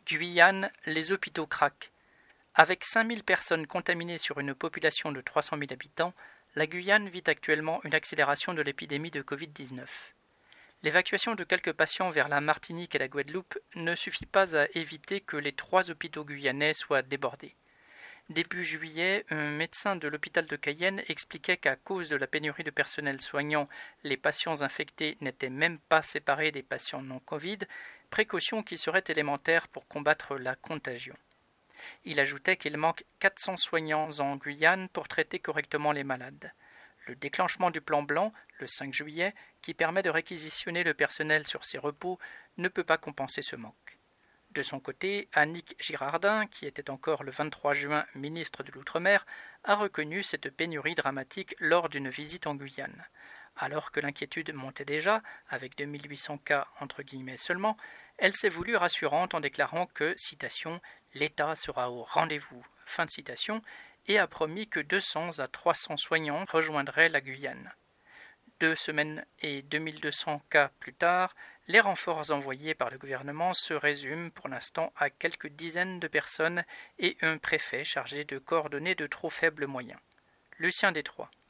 Guyane, les hôpitaux craquent. Avec 5000 personnes contaminées sur une population de 300 000 habitants, la Guyane vit actuellement une accélération de l'épidémie de Covid-19. L'évacuation de quelques patients vers la Martinique et la Guadeloupe ne suffit pas à éviter que les 3 hôpitaux guyanais soient débordés. Début juillet, un médecin de l'hôpital de Cayenne expliquait qu'à cause de la pénurie de personnel soignant, les patients infectés n'étaient même pas séparés des patients non Covid, précaution qui serait élémentaire pour combattre la contagion. Il ajoutait qu'il manque 400 soignants en Guyane pour traiter correctement les malades. Le déclenchement du plan blanc, le 5 juillet, qui permet de réquisitionner le personnel sur ses repos, ne peut pas compenser ce manque. De son côté, Annick Girardin, qui était encore le 23 juin ministre de l'Outre-mer, a reconnu cette pénurie dramatique lors d'une visite en Guyane. Alors que l'inquiétude montait déjà, avec 2800 cas entre guillemets seulement, elle s'est voulue rassurante en déclarant que, citation, « l'État sera au rendez-vous », fin de citation, et a promis que 200 à 300 soignants rejoindraient la Guyane. 2 semaines et 2200 cas plus tard, les renforts envoyés par le gouvernement se résument pour l'instant à quelques dizaines de personnes et un préfet chargé de coordonner de trop faibles moyens. Lucien Détroit.